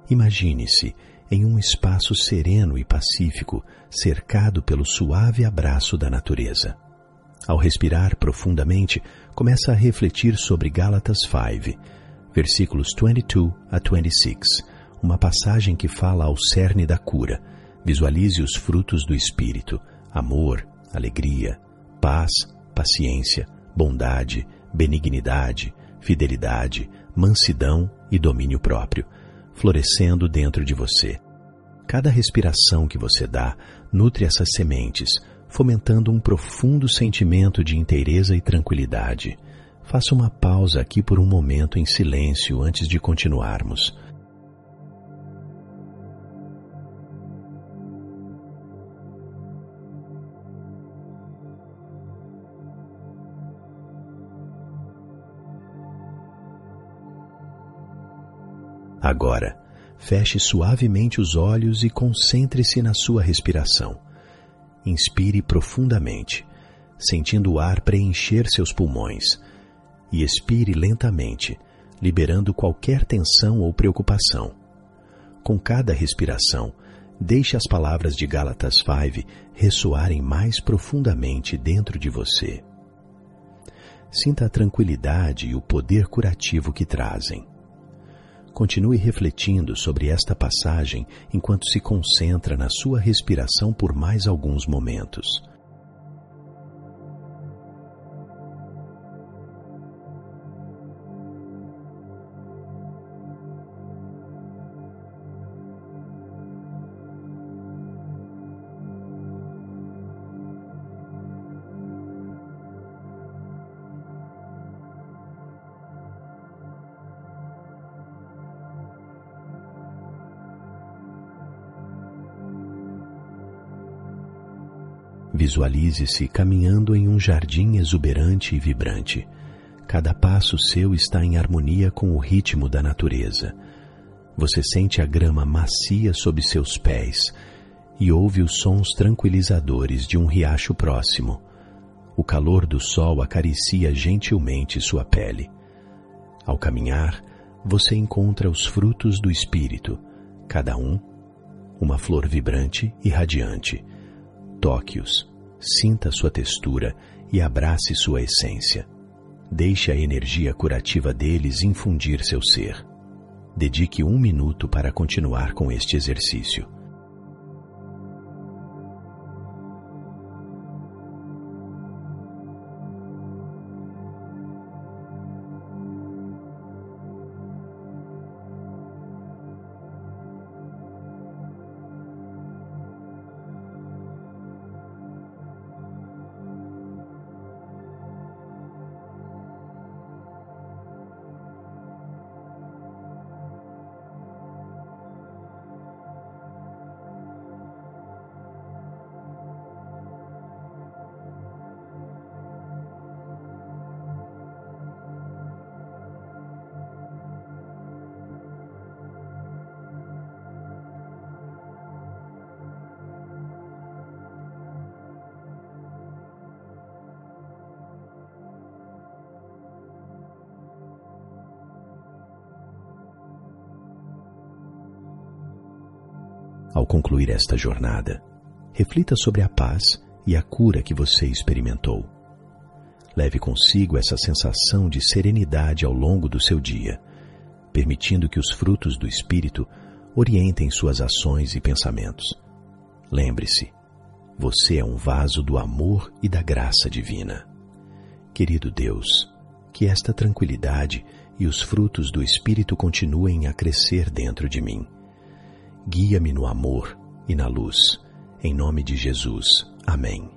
Imagine-se em um espaço sereno e pacífico, cercado pelo suave abraço da natureza. Ao respirar profundamente, começa a refletir sobre Gálatas 5, versículos 22 a 26, uma passagem que fala ao cerne da cura. Visualize os frutos do Espírito: amor, alegria, paz, paciência, bondade, benignidade, fidelidade, mansidão e domínio próprio, florescendo dentro de você. Cada respiração que você dá nutre essas sementes, fomentando um profundo sentimento de inteireza e tranquilidade. Faça uma pausa aqui por um momento em silêncio antes de continuarmos. Agora, feche suavemente os olhos e concentre-se na sua respiração. Inspire profundamente, sentindo o ar preencher seus pulmões, e expire lentamente, liberando qualquer tensão ou preocupação. Com cada respiração, deixe as palavras de Gálatas 5 ressoarem mais profundamente dentro de você. Sinta a tranquilidade e o poder curativo que trazem. Continue refletindo sobre esta passagem enquanto se concentra na sua respiração por mais alguns momentos. Visualize-se caminhando em um jardim exuberante e vibrante. Cada passo seu está em harmonia com o ritmo da natureza. Você sente a grama macia sob seus pés e ouve os sons tranquilizadores de um riacho próximo. O calor do sol acaricia gentilmente sua pele. Ao caminhar, você encontra os frutos do Espírito, cada um uma flor vibrante e radiante. Toque-os, sinta sua textura e abrace sua essência. Deixe a energia curativa deles infundir seu ser. Dedique 1 minuto para continuar com este exercício. Ao concluir esta jornada, reflita sobre a paz e a cura que você experimentou. Leve consigo essa sensação de serenidade ao longo do seu dia, permitindo que os frutos do Espírito orientem suas ações e pensamentos. Lembre-se, você é um vaso do amor e da graça divina. Querido Deus, que esta tranquilidade e os frutos do Espírito continuem a crescer dentro de mim. Guia-me no amor e na luz. Em nome de Jesus. Amém.